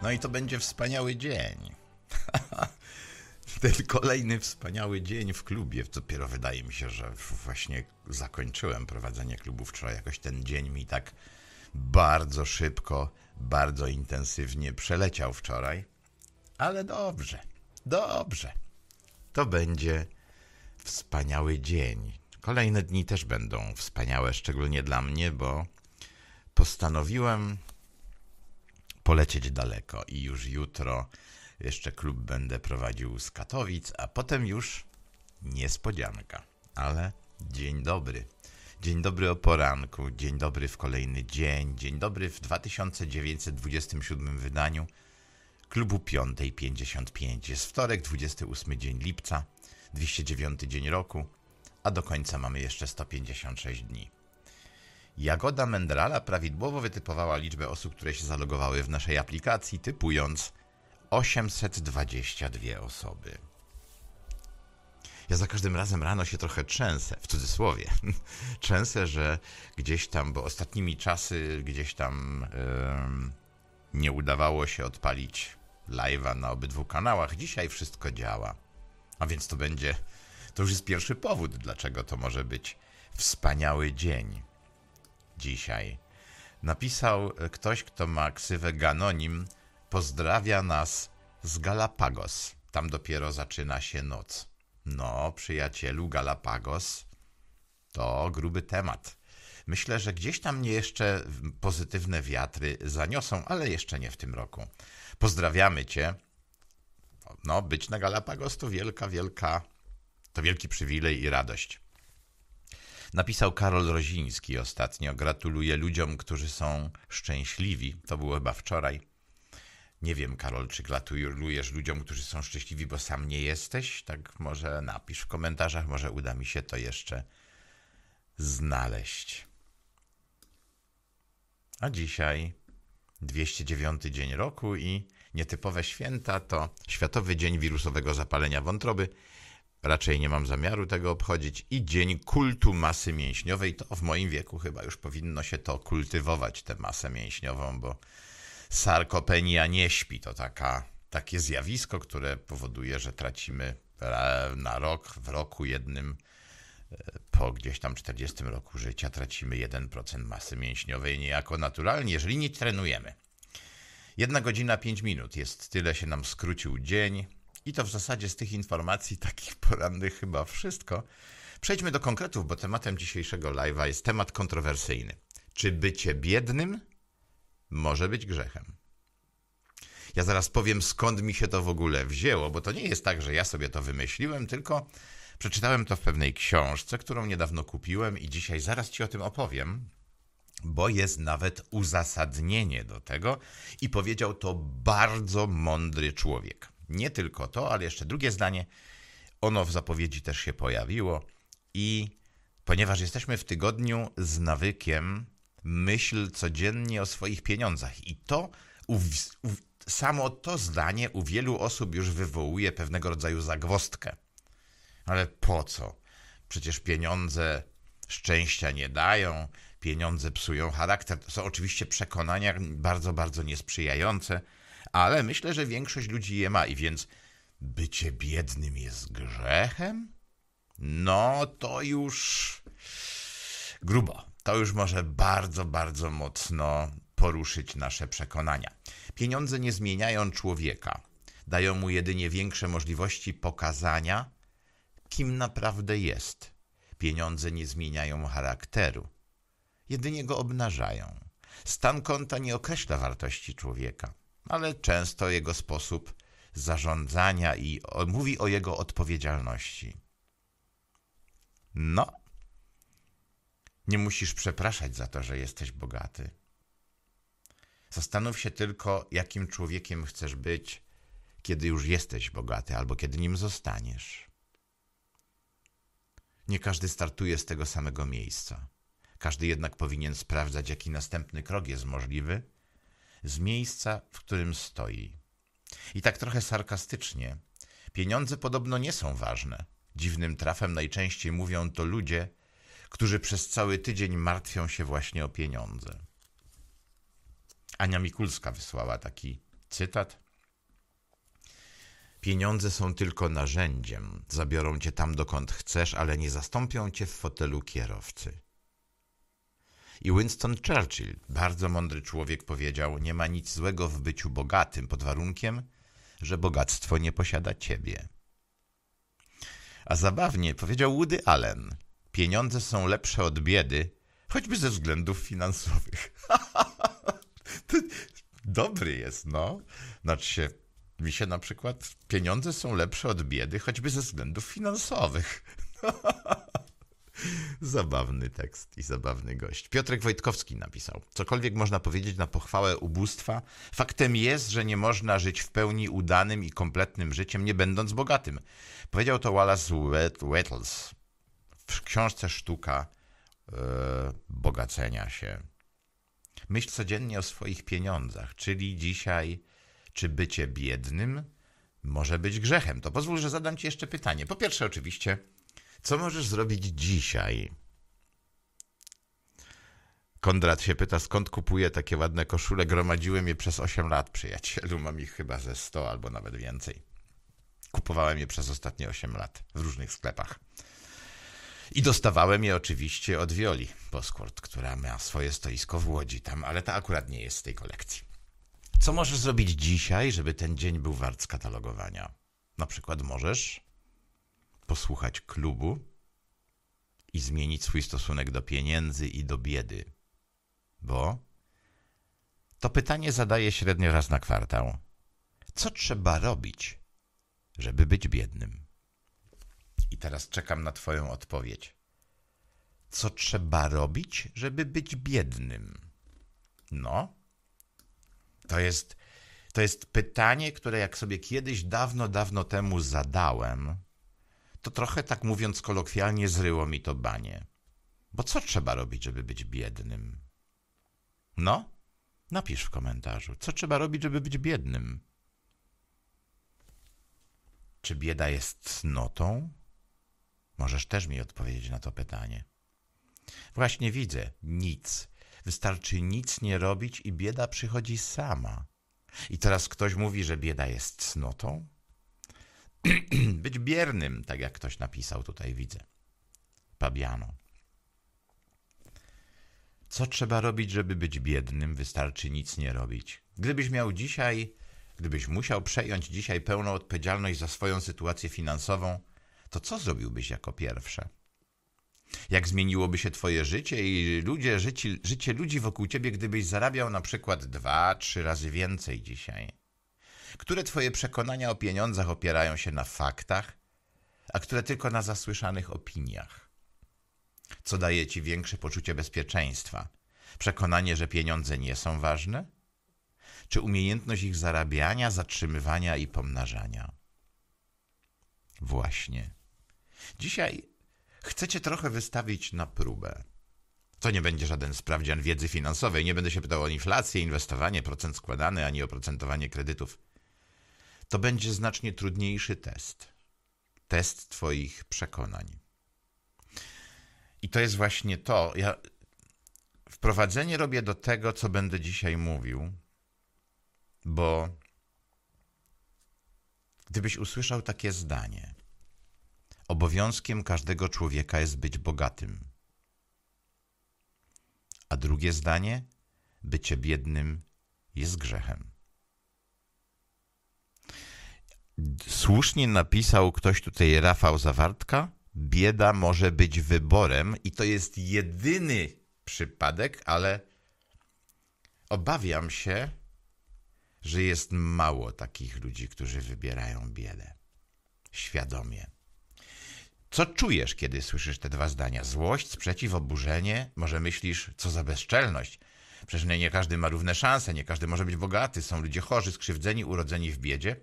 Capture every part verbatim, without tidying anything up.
No i to będzie wspaniały dzień. Ten kolejny wspaniały dzień w klubie. Dopiero wydaje mi się, że właśnie zakończyłem prowadzenie klubu wczoraj. Jakoś ten dzień mi tak bardzo szybko, bardzo intensywnie przeleciał wczoraj. Ale dobrze, dobrze. To będzie wspaniały dzień. Kolejne dni też będą wspaniałe, szczególnie dla mnie, bo postanowiłem polecieć daleko i już jutro jeszcze klub będę prowadził z Katowic, a potem już niespodzianka. Ale dzień dobry. Dzień dobry o poranku, dzień dobry w kolejny dzień, dzień dobry w dwa tysiące dziewięćset dwudziestym siódmym wydaniu klubu piątej pięćdziesiąt pięć. Jest wtorek, dwudziesty ósmy dzień lipca, dwieście dziewiąty dzień roku, a do końca mamy jeszcze sto pięćdziesiąt sześć dni. Jagoda Mendrala prawidłowo wytypowała liczbę osób, które się zalogowały w naszej aplikacji, typując osiemset dwadzieścia dwie osoby. Ja za każdym razem rano się trochę trzęsę, w cudzysłowie. Trzęsę, że gdzieś tam, bo ostatnimi czasy gdzieś tam yy, nie udawało się odpalić live'a na obydwu kanałach. Dzisiaj wszystko działa. A więc to będzie, to już jest pierwszy powód, dlaczego to może być wspaniały dzień. Dzisiaj napisał ktoś, kto ma ksywę Ganonim, pozdrawia nas z Galapagos. Tam dopiero zaczyna się noc. No, przyjacielu, Galapagos to gruby temat. Myślę, że gdzieś tam mnie jeszcze pozytywne wiatry zaniosą, ale jeszcze nie w tym roku. Pozdrawiamy cię. No, być na Galapagos to wielka, wielka, to wielki przywilej i radość. Napisał Karol Roziński ostatnio. Gratuluję ludziom, którzy są szczęśliwi. To było chyba wczoraj. Nie wiem, Karol, czy gratulujesz ludziom, którzy są szczęśliwi, bo sam nie jesteś? Tak może napisz w komentarzach, może uda mi się to jeszcze znaleźć. A dzisiaj dwieście dziewiąty dzień roku i nietypowe święta to Światowy Dzień Wirusowego Zapalenia Wątroby. Raczej nie mam zamiaru tego obchodzić. I Dzień Kultu Masy Mięśniowej. To w moim wieku chyba już powinno się to kultywować, tę masę mięśniową, bo sarkopenia nie śpi. To taka, takie zjawisko, które powoduje, że tracimy na rok, w roku jednym, po gdzieś tam czterdziestym roku życia, tracimy jeden procent masy mięśniowej niejako naturalnie, jeżeli nie trenujemy. Jedna godzina, pięć minut. Jest tyle, się nam skrócił dzień. I to w zasadzie z tych informacji takich porannych chyba wszystko. Przejdźmy do konkretów, bo tematem dzisiejszego live'a jest temat kontrowersyjny. Czy bycie biednym może być grzechem? Ja zaraz powiem, skąd mi się to w ogóle wzięło, bo to nie jest tak, że ja sobie to wymyśliłem, tylko przeczytałem to w pewnej książce, którą niedawno kupiłem i dzisiaj zaraz ci o tym opowiem, bo jest nawet uzasadnienie do tego i powiedział to bardzo mądry człowiek. Nie tylko to, ale jeszcze drugie zdanie, ono w zapowiedzi też się pojawiło i ponieważ jesteśmy w tygodniu z nawykiem, myśl codziennie o swoich pieniądzach i to, u, u, samo to zdanie u wielu osób już wywołuje pewnego rodzaju zagwozdkę. Ale po co? Przecież pieniądze szczęścia nie dają, pieniądze psują charakter. To są oczywiście przekonania bardzo, bardzo niesprzyjające, ale myślę, że większość ludzi je ma i więc bycie biednym jest grzechem? No to już grubo. To już może bardzo, bardzo mocno poruszyć nasze przekonania. Pieniądze nie zmieniają człowieka. Dają mu jedynie większe możliwości pokazania, kim naprawdę jest. Pieniądze nie zmieniają charakteru. Jedynie go obnażają. Stan konta nie określa wartości człowieka, ale często jego sposób zarządzania i o, mówi o jego odpowiedzialności. No, nie musisz przepraszać za to, że jesteś bogaty. Zastanów się tylko, jakim człowiekiem chcesz być, kiedy już jesteś bogaty albo kiedy nim zostaniesz. Nie każdy startuje z tego samego miejsca. Każdy jednak powinien sprawdzać, jaki następny krok jest możliwy z miejsca, w którym stoi. I tak trochę sarkastycznie, pieniądze podobno nie są ważne. Dziwnym trafem najczęściej mówią to ludzie, którzy przez cały tydzień martwią się właśnie o pieniądze. Ania Mikulska wysłała taki Cytat. Pieniądze są tylko narzędziem. Zabiorą cię tam, dokąd chcesz, ale nie zastąpią cię w fotelu kierowcy. I Winston Churchill, bardzo mądry człowiek, powiedział: nie ma nic złego w byciu bogatym, pod warunkiem, że bogactwo nie posiada ciebie. A zabawnie powiedział Woody Allen: pieniądze są lepsze od biedy, choćby ze względów finansowych. Dobry jest, no. Znaczy się, mi się na przykład pieniądze są lepsze od biedy, choćby ze względów finansowych. Zabawny tekst i zabawny gość. Piotrek Wojtkowski napisał: cokolwiek można powiedzieć na pochwałę ubóstwa, faktem jest, że nie można żyć w pełni udanym i kompletnym życiem, nie będąc bogatym. Powiedział to Wallace Wattles w książce Sztuka yy, bogacenia się. Myśl codziennie o swoich pieniądzach, czyli dzisiaj, czy bycie biednym może być grzechem. To pozwól, że zadam ci jeszcze pytanie. Po pierwsze, oczywiście, co możesz zrobić dzisiaj? Kondrat się pyta, skąd kupuję takie ładne koszule? Gromadziłem je przez osiem lat, przyjacielu. Mam ich chyba ze sto albo nawet więcej. Kupowałem je przez ostatnie osiem lat w różnych sklepach. I dostawałem je oczywiście od Violi Poskurt, która ma swoje stoisko w Łodzi tam, ale ta akurat nie jest z tej kolekcji. Co możesz zrobić dzisiaj, żeby ten dzień był wart skatalogowania? Na przykład możesz posłuchać klubu i zmienić swój stosunek do pieniędzy i do biedy. Bo to pytanie zadaję średnio raz na kwartał. Co trzeba robić, żeby być biednym? I teraz czekam na twoją odpowiedź. Co trzeba robić, żeby być biednym? No, to jest, to jest pytanie, które jak sobie kiedyś dawno, dawno temu zadałem, to trochę, tak mówiąc kolokwialnie, zryło mi to banie. Bo co trzeba robić, żeby być biednym? No, napisz w komentarzu, co trzeba robić, żeby być biednym? Czy bieda jest cnotą? Możesz też mi odpowiedzieć na to pytanie. Właśnie widzę, nic. Wystarczy nic nie robić i bieda przychodzi sama. I teraz ktoś mówi, że bieda jest cnotą? Być biernym, tak jak ktoś napisał tutaj, widzę. Pabiano. Co trzeba robić, żeby być biednym? Wystarczy nic nie robić. Gdybyś miał dzisiaj, gdybyś musiał przejąć dzisiaj pełną odpowiedzialność za swoją sytuację finansową, to co zrobiłbyś jako pierwsze? Jak zmieniłoby się twoje życie i ludzie, życie, życie ludzi wokół ciebie, gdybyś zarabiał na przykład dwa, trzy razy więcej dzisiaj? Które twoje przekonania o pieniądzach opierają się na faktach, a które tylko na zasłyszanych opiniach? Co daje ci większe poczucie bezpieczeństwa? Przekonanie, że pieniądze nie są ważne? Czy umiejętność ich zarabiania, zatrzymywania i pomnażania? Właśnie. Dzisiaj chcę cię trochę wystawić na próbę. To nie będzie żaden sprawdzian wiedzy finansowej. Nie będę się pytał o inflację, inwestowanie, procent składany, ani oprocentowanie kredytów. To będzie znacznie trudniejszy test. Test twoich przekonań. I to jest właśnie to. Ja wprowadzenie robię do tego, co będę dzisiaj mówił, bo gdybyś usłyszał takie zdanie: obowiązkiem każdego człowieka jest być bogatym. A drugie zdanie: bycie biednym jest grzechem. Słusznie napisał ktoś tutaj, Rafał Zawartka, bieda może być wyborem i to jest jedyny przypadek, ale obawiam się, że jest mało takich ludzi, którzy wybierają biedę. Świadomie. Co czujesz, kiedy słyszysz te dwa zdania? Złość, sprzeciw, oburzenie? Może myślisz, co za bezczelność? Przecież nie każdy ma równe szanse, nie każdy może być bogaty. Są ludzie chorzy, skrzywdzeni, urodzeni w biedzie.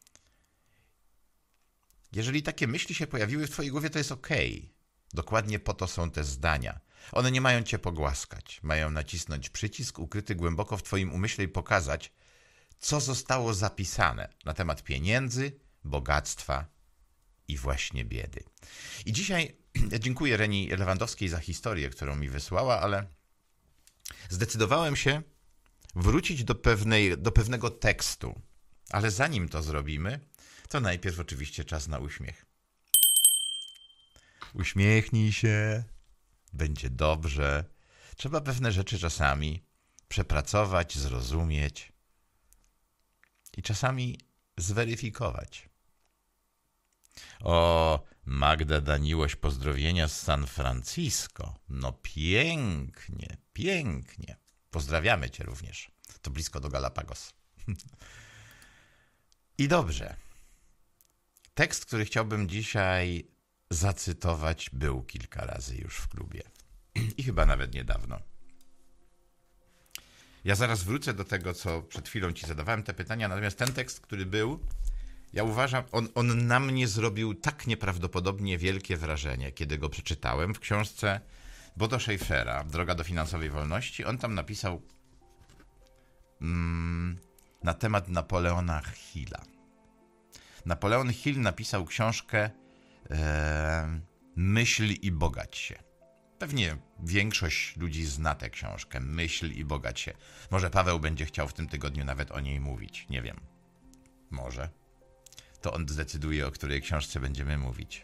Jeżeli takie myśli się pojawiły w twojej głowie, to jest okej. Dokładnie po to są te zdania. One nie mają cię pogłaskać. Mają nacisnąć przycisk ukryty głęboko w twoim umyśle i pokazać, co zostało zapisane na temat pieniędzy, bogactwa i właśnie biedy. I dzisiaj ja dziękuję Reni Lewandowskiej za historię, którą mi wysłała, ale zdecydowałem się, wrócić do, pewnej, do pewnego tekstu. Ale zanim to zrobimy, to najpierw oczywiście czas na uśmiech. Uśmiechnij się, będzie dobrze. Trzeba pewne rzeczy czasami przepracować, zrozumieć i czasami zweryfikować. O, Magda Daniłoś, pozdrowienia z San Francisco. No pięknie, pięknie. Pozdrawiamy cię również. To blisko do Galapagos. I dobrze. Tekst, który chciałbym dzisiaj zacytować, był kilka razy już w klubie. I chyba nawet niedawno. Ja zaraz wrócę do tego, co przed chwilą ci zadawałem te pytania, natomiast ten tekst, który był, ja uważam, on, on na mnie zrobił tak nieprawdopodobnie wielkie wrażenie, kiedy go przeczytałem w książce Bodo Schaeffera, Droga do finansowej wolności. On tam napisał mm, na temat Napoleona Hilla. Napoleon Hill napisał książkę e, Myśl i bogać się. Pewnie większość ludzi zna tę książkę, Myśl i bogać się. Może Paweł będzie chciał w tym tygodniu nawet o niej mówić, nie wiem. Może. To on zdecyduje, o której książce będziemy mówić.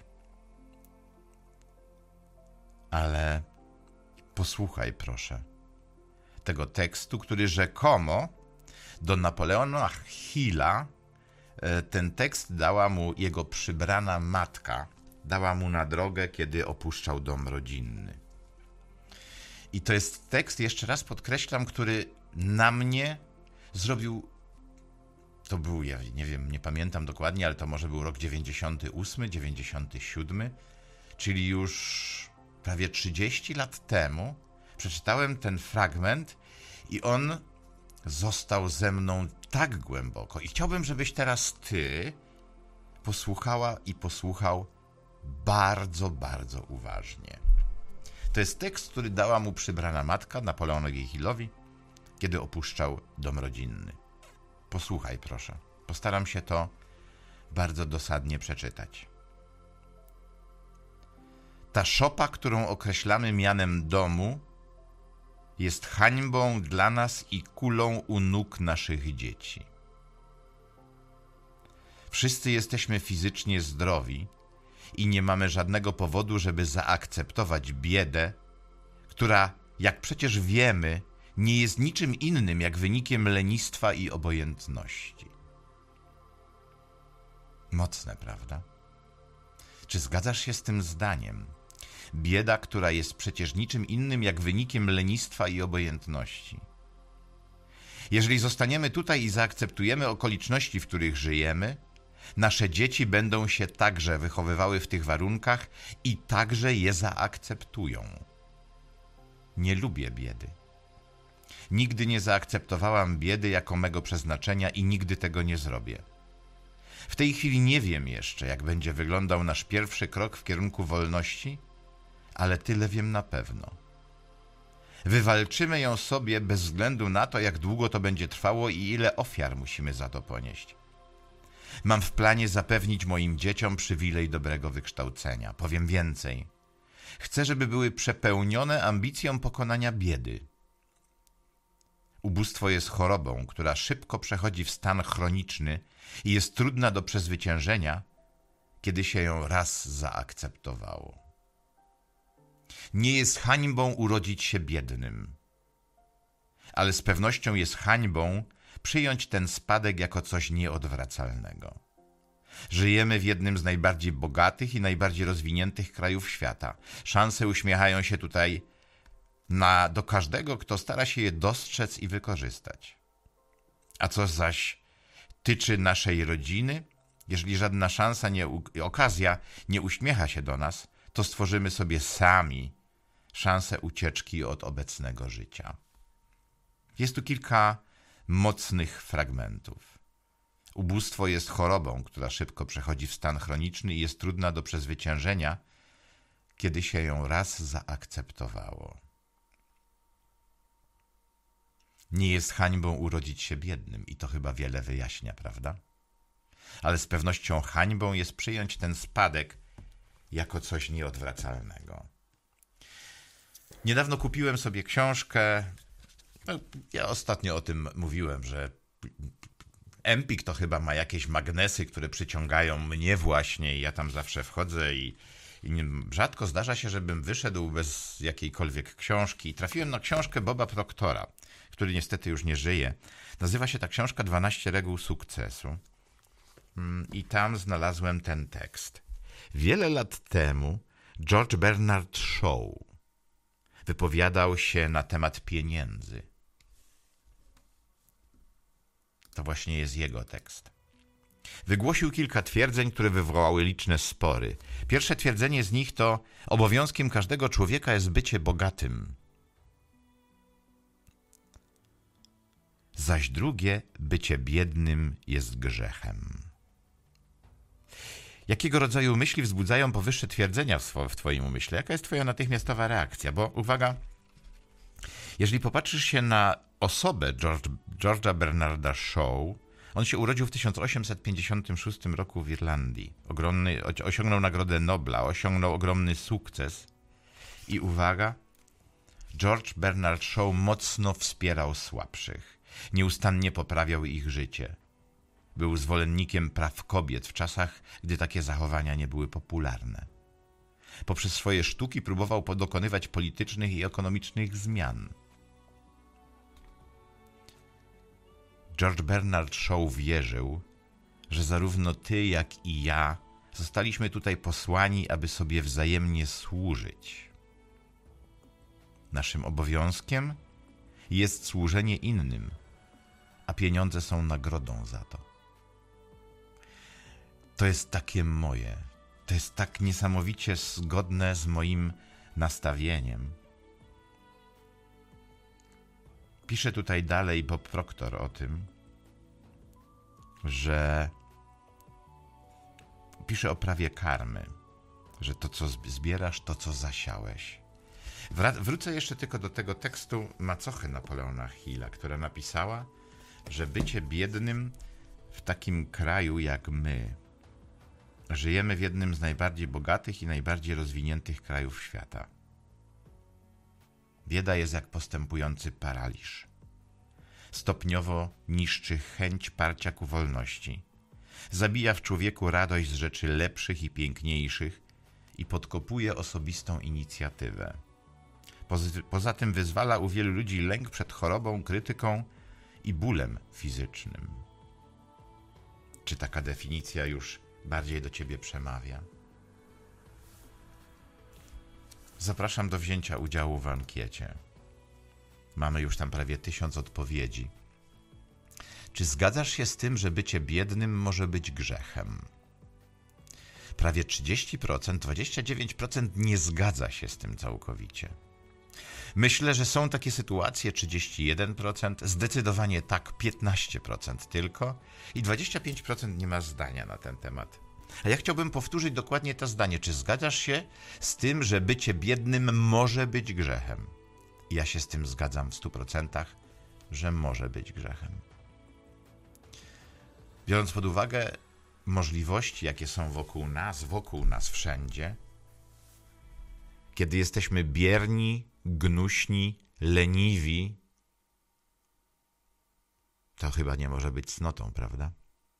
Ale posłuchaj proszę tego tekstu, który rzekomo do Napoleona Hilla ten tekst dała mu jego przybrana matka, dała mu na drogę, kiedy opuszczał dom rodzinny. I to jest tekst, jeszcze raz podkreślam, który na mnie zrobił, to był, ja nie wiem, nie pamiętam dokładnie, ale to może był rok dziewięćdziesiąty ósmy, dziewięćdziesiąty siódmy, czyli już prawie trzydzieści lat temu przeczytałem ten fragment i on został ze mną tak głęboko. I chciałbym, żebyś teraz ty posłuchała i posłuchał bardzo, bardzo uważnie. To jest tekst, który dała mu przybrana matka Napoleonowi Hillowi, kiedy opuszczał dom rodzinny. Posłuchaj proszę. Postaram się to bardzo dosadnie przeczytać. Ta szopa, którą określamy mianem domu, jest hańbą dla nas i kulą u nóg naszych dzieci. Wszyscy jesteśmy fizycznie zdrowi i nie mamy żadnego powodu, żeby zaakceptować biedę, która, jak przecież wiemy, nie jest niczym innym jak wynikiem lenistwa i obojętności. Mocne, prawda? Czy zgadzasz się z tym zdaniem? Bieda, która jest przecież niczym innym jak wynikiem lenistwa i obojętności. Jeżeli zostaniemy tutaj i zaakceptujemy okoliczności, w których żyjemy, nasze dzieci będą się także wychowywały w tych warunkach i także je zaakceptują. Nie lubię biedy. Nigdy nie zaakceptowałam biedy jako mego przeznaczenia i nigdy tego nie zrobię. W tej chwili nie wiem jeszcze, jak będzie wyglądał nasz pierwszy krok w kierunku wolności, ale tyle wiem na pewno. Wywalczymy ją sobie bez względu na to, jak długo to będzie trwało i ile ofiar musimy za to ponieść. Mam w planie zapewnić moim dzieciom przywilej dobrego wykształcenia. Powiem więcej. Chcę, żeby były przepełnione ambicją pokonania biedy. Ubóstwo jest chorobą, która szybko przechodzi w stan chroniczny i jest trudna do przezwyciężenia, kiedy się ją raz zaakceptowało. Nie jest hańbą urodzić się biednym, ale z pewnością jest hańbą przyjąć ten spadek jako coś nieodwracalnego. Żyjemy w jednym z najbardziej bogatych i najbardziej rozwiniętych krajów świata. Szanse uśmiechają się tutaj na, do każdego, kto stara się je dostrzec i wykorzystać. A co zaś tyczy naszej rodziny, jeżeli żadna szansa nie, okazja nie uśmiecha się do nas, to stworzymy sobie sami szansę ucieczki od obecnego życia. Jest tu kilka mocnych fragmentów. Ubóstwo jest chorobą, która szybko przechodzi w stan chroniczny i jest trudna do przezwyciężenia, kiedy się ją raz zaakceptowało. Nie jest hańbą urodzić się biednym i to chyba wiele wyjaśnia, prawda? Ale z pewnością hańbą jest przyjąć ten spadek jako coś nieodwracalnego. Niedawno kupiłem sobie książkę No, ja ostatnio o tym mówiłem, że Empik to chyba ma jakieś magnesy, które przyciągają mnie właśnie i ja tam zawsze wchodzę i, i nie, rzadko zdarza się, żebym wyszedł bez jakiejkolwiek książki. Trafiłem na książkę Boba Proctora, który niestety już nie żyje. Nazywa się ta książka dwanaście reguł sukcesu i tam znalazłem ten tekst. Wiele lat temu George Bernard Shaw wypowiadał się na temat pieniędzy. To właśnie jest jego tekst. Wygłosił kilka twierdzeń, które wywołały liczne spory. Pierwsze twierdzenie z nich to: obowiązkiem każdego człowieka jest bycie bogatym. Zaś drugie: bycie biednym jest grzechem. Jakiego rodzaju myśli wzbudzają powyższe twierdzenia w, swo- w twoim umyśle? Jaka jest twoja natychmiastowa reakcja? Bo uwaga, jeżeli popatrzysz się na osobę George, George'a Bernarda Shaw, on się urodził w tysiąc osiemset pięćdziesiątym szóstym roku w Irlandii. Ogromny, osiągnął Nagrodę Nobla, osiągnął ogromny sukces. I uwaga, George Bernard Shaw mocno wspierał słabszych. Nieustannie poprawiał ich życie. Był zwolennikiem praw kobiet w czasach, gdy takie zachowania nie były popularne. Poprzez swoje sztuki próbował dokonywać politycznych i ekonomicznych zmian. George Bernard Shaw wierzył, że zarówno ty, jak i ja zostaliśmy tutaj posłani, aby sobie wzajemnie służyć. Naszym obowiązkiem jest służenie innym, a pieniądze są nagrodą za to. To jest takie moje, to jest tak niesamowicie zgodne z moim nastawieniem. Pisze tutaj dalej Bob Proctor o tym, że pisze o prawie karmy, że to, co zbierasz, to, co zasiałeś. Wra- wrócę jeszcze tylko do tego tekstu macochy Napoleona Hilla, która napisała, że bycie biednym w takim kraju jak my, żyjemy w jednym z najbardziej bogatych i najbardziej rozwiniętych krajów świata. Bieda jest jak postępujący paraliż. Stopniowo niszczy chęć parcia ku wolności. Zabija w człowieku radość z rzeczy lepszych i piękniejszych i podkopuje osobistą inicjatywę. Poza, poza tym wyzwala u wielu ludzi lęk przed chorobą, krytyką i bólem fizycznym. Czy taka definicja już bardziej do ciebie przemawia? Zapraszam do wzięcia udziału w ankiecie. Mamy już tam prawie tysiąc odpowiedzi. Czy zgadzasz się z tym, że bycie biednym może być grzechem? Prawie trzydzieści procent, dwadzieścia dziewięć procent nie zgadza się z tym całkowicie. Myślę, że są takie sytuacje, trzydzieści jeden procent, zdecydowanie tak, piętnaście procent tylko i dwadzieścia pięć procent nie ma zdania na ten temat. A ja chciałbym powtórzyć dokładnie to zdanie. Czy zgadzasz się z tym, że bycie biednym może być grzechem? Ja się z tym zgadzam w stu procentach, że może być grzechem. Biorąc pod uwagę możliwości, jakie są wokół nas, wokół nas wszędzie, kiedy jesteśmy bierni, gnuśni, leniwi, to chyba nie może być cnotą, prawda?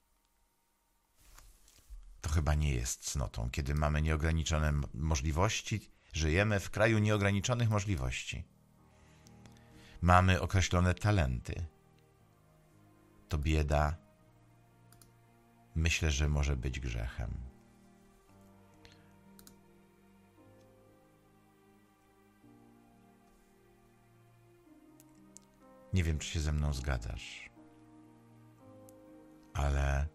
To chyba nie jest cnotą, kiedy mamy nieograniczone możliwości, żyjemy w kraju nieograniczonych możliwości. Mamy określone talenty. To bieda, myślę, że może być grzechem. Nie wiem, czy się ze mną zgadzasz, ale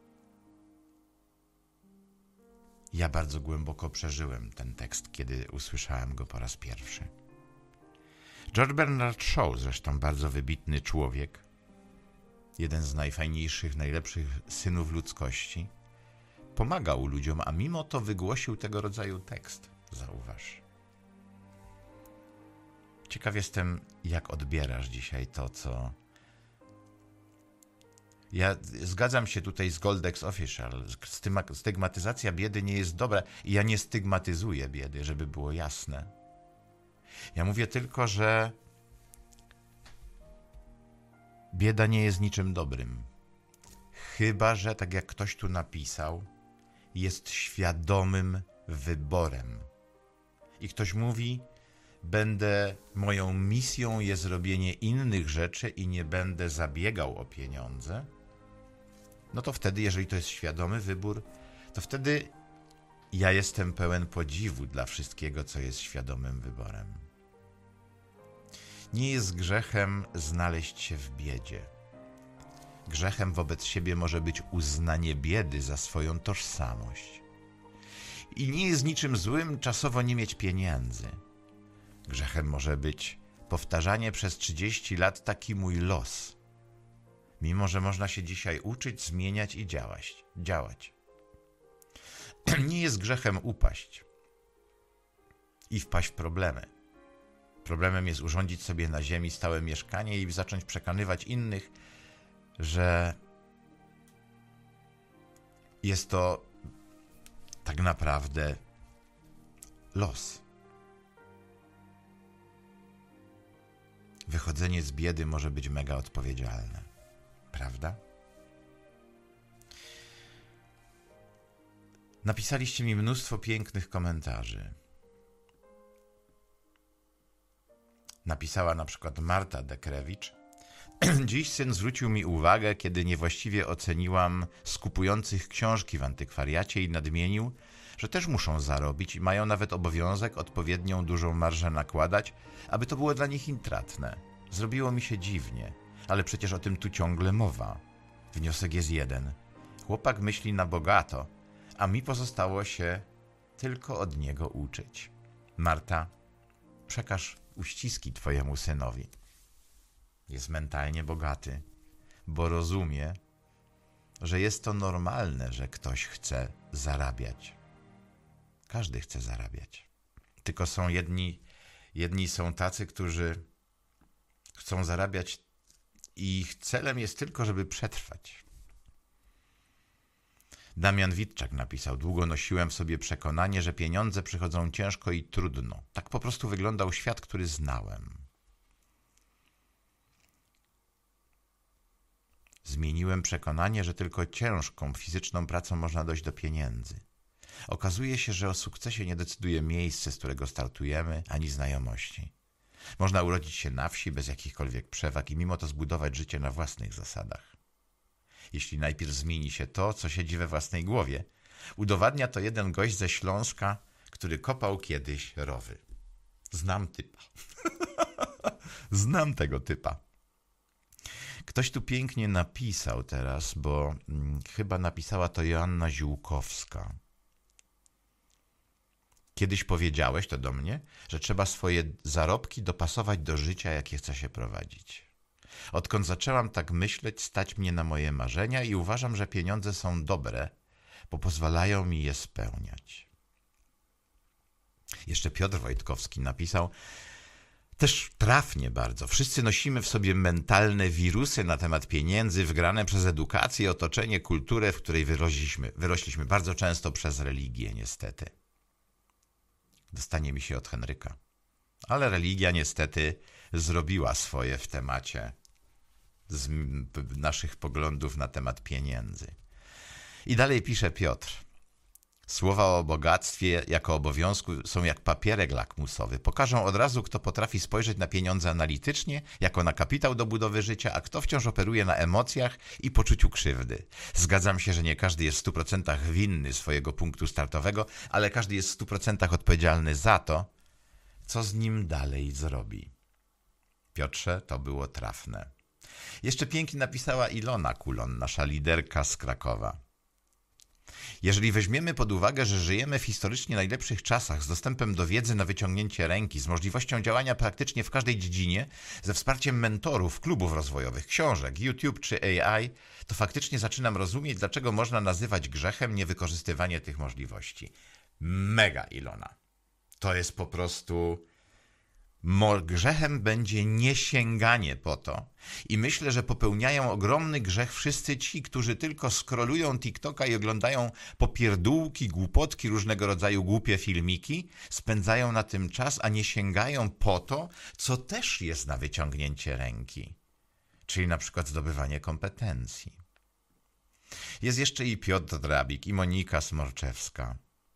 ja bardzo głęboko przeżyłem ten tekst, kiedy usłyszałem go po raz pierwszy. George Bernard Shaw, zresztą bardzo wybitny człowiek, jeden z najfajniejszych, najlepszych synów ludzkości, pomagał ludziom, a mimo to wygłosił tego rodzaju tekst. Zauważ. Ciekaw jestem, jak odbierasz dzisiaj to, co... Ja zgadzam się tutaj z Goldex Official. Stygmatyzacja biedy nie jest dobra i ja nie stygmatyzuję biedy, żeby było jasne. Ja mówię tylko, że bieda nie jest niczym dobrym. Chyba że, tak jak ktoś tu napisał, jest świadomym wyborem. I ktoś mówi, będę, moją misją jest robienie innych rzeczy i nie będę zabiegał o pieniądze, no to wtedy, jeżeli to jest świadomy wybór, to wtedy ja jestem pełen podziwu dla wszystkiego, co jest świadomym wyborem. Nie jest grzechem znaleźć się w biedzie. Grzechem wobec siebie może być uznanie biedy za swoją tożsamość. I nie jest niczym złym czasowo nie mieć pieniędzy. Grzechem może być powtarzanie przez trzydzieści lat taki mój los, mimo że można się dzisiaj uczyć, zmieniać i działać. działać. Nie jest grzechem upaść i wpaść w problemy. Problemem jest urządzić sobie na ziemi stałe mieszkanie i zacząć przekonywać innych, że jest to tak naprawdę los. Wychodzenie z biedy może być mega odpowiedzialne, prawda? Napisaliście mi mnóstwo pięknych komentarzy. Napisała na przykład Marta Dekrewicz. Dziś syn zwrócił mi uwagę, kiedy niewłaściwie oceniłam skupujących książki w antykwariacie i nadmienił, że też muszą zarobić i mają nawet obowiązek odpowiednią dużą marżę nakładać, aby to było dla nich intratne. Zrobiło mi się dziwnie, ale przecież o tym tu ciągle mowa. Wniosek jest jeden. Chłopak myśli na bogato, a mi pozostało się tylko od niego uczyć. Marta, przekaż uściski twojemu synowi. Jest mentalnie bogaty, bo rozumie, że jest to normalne, że ktoś chce zarabiać. Każdy chce zarabiać. Tylko są jedni, jedni są tacy, którzy chcą zarabiać i ich celem jest tylko, żeby przetrwać. Damian Witczak napisał, długo nosiłem w sobie przekonanie, że pieniądze przychodzą ciężko i trudno. Tak po prostu wyglądał świat, który znałem. Zmieniłem przekonanie, że tylko ciężką, fizyczną pracą można dojść do pieniędzy. Okazuje się, że o sukcesie nie decyduje miejsce, z którego startujemy, ani znajomości. Można urodzić się na wsi bez jakichkolwiek przewag i mimo to zbudować życie na własnych zasadach. Jeśli najpierw zmieni się to, co siedzi we własnej głowie. Udowadnia to jeden gość ze Śląska, który kopał kiedyś rowy. Znam typa. Znam tego typa. Ktoś tu pięknie napisał teraz, bo hmm, chyba napisała to Joanna Ziółkowska. Kiedyś powiedziałeś to do mnie, że trzeba swoje zarobki dopasować do życia, jakie chce się prowadzić. Odkąd zaczęłam tak myśleć, stać mnie na moje marzenia i uważam, że pieniądze są dobre, bo pozwalają mi je spełniać. Jeszcze Piotr Wojtkowski napisał, też trafnie bardzo. Wszyscy nosimy w sobie mentalne wirusy na temat pieniędzy, wgrane przez edukację, otoczenie, kulturę, w której wyrośliśmy, wyrośliśmy bardzo często przez religię, niestety. Dostanie mi się od Henryka. Ale religia niestety zrobiła swoje w temacie z naszych poglądów na temat pieniędzy. I dalej pisze Piotr. Słowa o bogactwie jako obowiązku są jak papierek lakmusowy. Pokażą od razu, kto potrafi spojrzeć na pieniądze analitycznie, jako na kapitał do budowy życia, a kto wciąż operuje na emocjach i poczuciu krzywdy. Zgadzam się, że nie każdy jest w stu procentach winny swojego punktu startowego, ale każdy jest w stu procentach odpowiedzialny za to, co z nim dalej zrobi. Piotrze, to było trafne. Jeszcze pięknie napisała Ilona Kulon, nasza liderka z Krakowa. Jeżeli weźmiemy pod uwagę, że żyjemy w historycznie najlepszych czasach z dostępem do wiedzy na wyciągnięcie ręki, z możliwością działania praktycznie w każdej dziedzinie, ze wsparciem mentorów, klubów rozwojowych, książek, YouTube czy A I, to faktycznie zaczynam rozumieć, dlaczego można nazywać grzechem niewykorzystywanie tych możliwości. Mega, Ilona. To jest po prostu... Grzechem będzie niesięganie po to. I myślę, że popełniają ogromny grzech wszyscy ci, którzy tylko scrollują TikToka i oglądają popierdółki, głupotki, różnego rodzaju głupie filmiki, spędzają na tym czas, a nie sięgają po to, co też jest na wyciągnięcie ręki. czyli na przykład zdobywanie kompetencji. Jest jeszcze i Piotr Drabik, i Monika Smorczewska.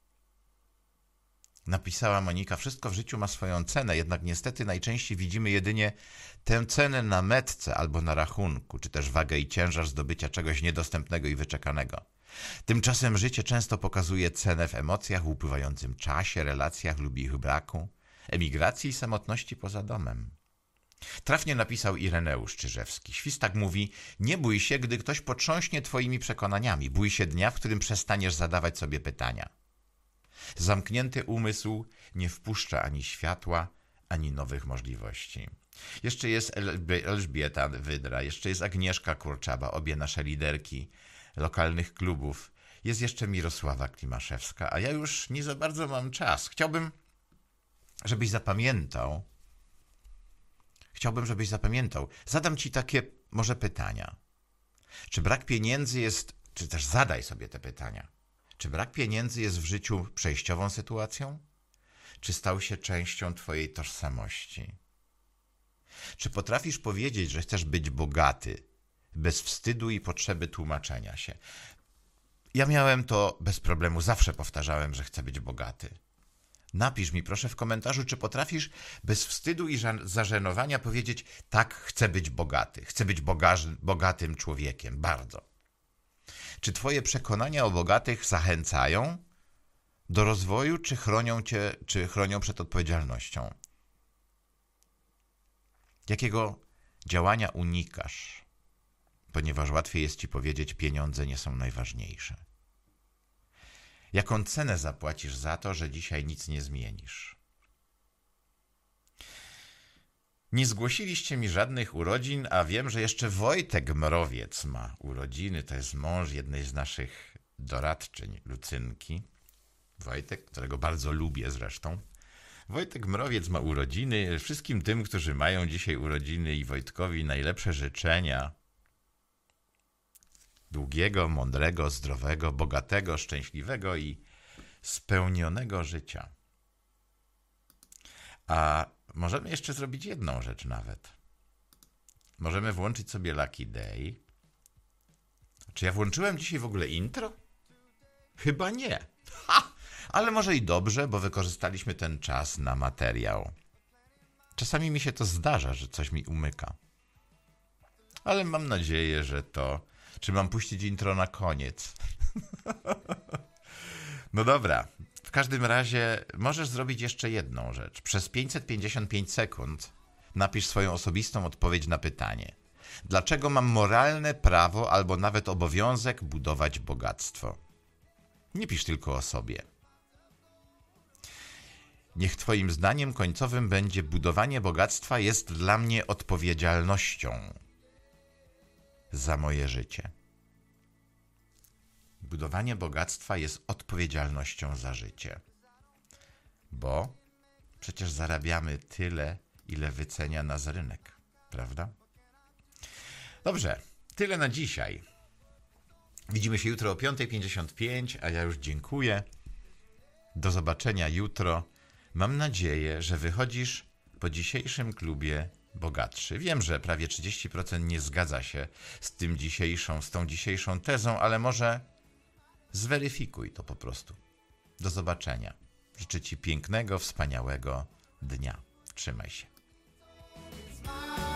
Napisała Monika: wszystko w życiu ma swoją cenę, jednak niestety najczęściej widzimy jedynie tę cenę na metce albo na rachunku, czy też wagę i ciężar zdobycia czegoś niedostępnego i wyczekanego. Tymczasem życie często pokazuje cenę w emocjach, w upływającym czasie, relacjach lub ich braku, emigracji i samotności poza domem. Trafnie napisał Ireneusz Czyżewski. Świstak mówi: nie bój się, gdy ktoś potrząśnie twoimi przekonaniami. Bój się dnia, w którym przestaniesz zadawać sobie pytania. Zamknięty umysł nie wpuszcza ani światła, ani nowych możliwości. Jeszcze jest Elżbieta Wydra, jeszcze jest Agnieszka Kurczaba, obie nasze liderki lokalnych klubów. Jest jeszcze Mirosława Klimaszewska, a ja już nie za bardzo mam czas. Chciałbym, żebyś zapamiętał, chciałbym, żebyś zapamiętał. Zadam ci takie może pytania. Czy brak pieniędzy jest, czy też zadaj sobie te pytania. Czy brak pieniędzy jest w życiu przejściową sytuacją? Czy stał się częścią twojej tożsamości? Czy potrafisz powiedzieć, że chcesz być bogaty, bez wstydu i potrzeby tłumaczenia się? Ja miałem to bez problemu, zawsze powtarzałem, że chcę być bogaty. Napisz mi proszę w komentarzu, czy potrafisz bez wstydu i zażenowania powiedzieć: tak, chcę być bogaty, chcę być bogaż- bogatym człowiekiem, bardzo. Czy twoje przekonania o bogatych zachęcają do rozwoju, czy chronią cię, czy chronią przed odpowiedzialnością? Jakiego działania unikasz, ponieważ łatwiej jest ci powiedzieć: pieniądze nie są najważniejsze? Jaką cenę zapłacisz za to, że dzisiaj nic nie zmienisz? Nie zgłosiliście mi żadnych urodzin, a wiem, że jeszcze Wojtek Mrowiec ma urodziny. To jest mąż jednej z naszych doradczyń, Lucynki. Wojtek, którego bardzo lubię zresztą. Wojtek Mrowiec ma urodziny. Wszystkim tym, którzy mają dzisiaj urodziny, i Wojtkowi najlepsze życzenia długiego, mądrego, zdrowego, bogatego, szczęśliwego i spełnionego życia. A możemy jeszcze zrobić jedną rzecz nawet. Możemy włączyć sobie Lucky Day. Czy ja włączyłem dzisiaj w ogóle intro? Chyba nie. Ha! Ale może i dobrze, bo wykorzystaliśmy ten czas na materiał. Czasami mi się to zdarza, że coś mi umyka. Ale mam nadzieję, że to... Czy mam puścić intro na koniec? No dobra. W każdym razie możesz zrobić jeszcze jedną rzecz. Przez pięćset pięćdziesiąt pięć sekund napisz swoją osobistą odpowiedź na pytanie: dlaczego mam moralne prawo albo nawet obowiązek budować bogactwo? Nie pisz tylko o sobie. Niech twoim zdaniem końcowym będzie: budowanie bogactwa jest dla mnie odpowiedzialnością za moje życie. Budowanie bogactwa jest odpowiedzialnością za życie. Bo przecież zarabiamy tyle, ile wycenia nas rynek, prawda? Dobrze, tyle na dzisiaj. Widzimy się jutro o piąta pięćdziesiąt pięć, a ja już dziękuję. Do zobaczenia jutro. Mam nadzieję, że wychodzisz po dzisiejszym klubie bogatszy. Wiem, że prawie trzydzieści procent nie zgadza się z tym dzisiejszą, z tą dzisiejszą tezą, ale może zweryfikuj to po prostu. Do zobaczenia. Życzę ci pięknego, wspaniałego dnia. Trzymaj się.